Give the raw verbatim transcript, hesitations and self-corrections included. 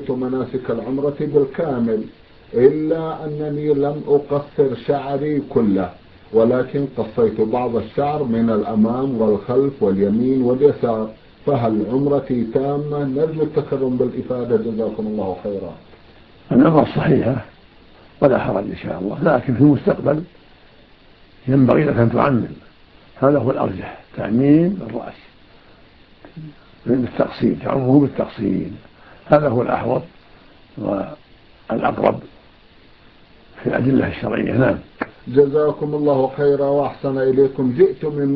قضيت مناسك العمرة بالكامل، إلا أنني لم أقصر شعري كله، ولكن قصيت بعض الشعر من الأمام والخلف واليمين واليسار، فهل عمرتي تامة؟ نرجو التكرم بالإفادة جزاكم الله خيرا. العمرة صحيحة ولا حرج إن شاء الله، لكن في المستقبل ينبغي لك أن تعمم، هذا هو الأرجح، تعميم الرأس بالتقصير، تعمه بالتقصير، هذا هو الأحوط والأقرب في الأدلة الشرعية. نعم. جزاكم الله خيرا وأحسن إليكم. جئت من